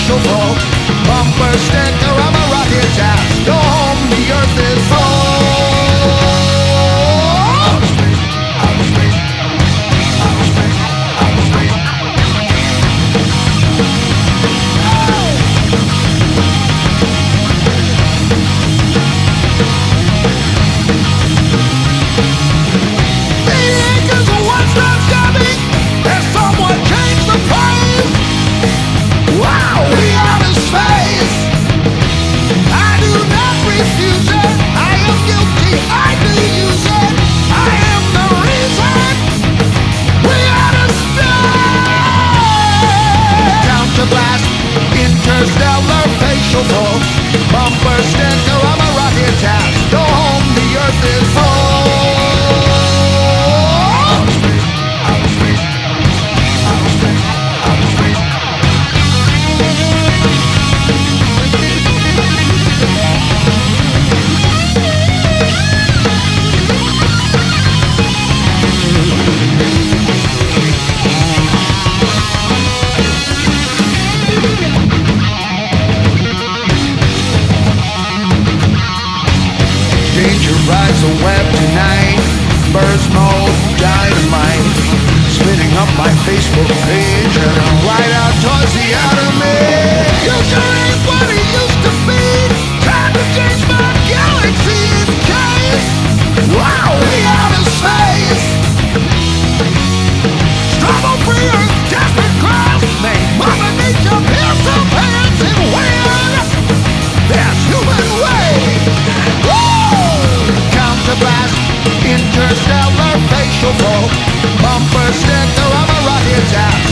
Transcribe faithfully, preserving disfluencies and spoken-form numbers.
facial folk. Bumper sticker, I'm a rocket ass. Go home, the earth is full. Interstellar facial folk. Bumper sticker, I'm a rocket ass. Go home, the earth is full. Danger rides the web tonight. Burst mode, dynamite. Spinning up my Facebook page and I'm right out towards the enemy. Future ain't what it used to be. Time to change my galaxy in case. Wow, we out of space. Struggle for your desperate cross. Make Mother Nature pierce her pants and win. There's human way. Blast, interstellar facial folk. Bumper sticker, I'm a rocket ass.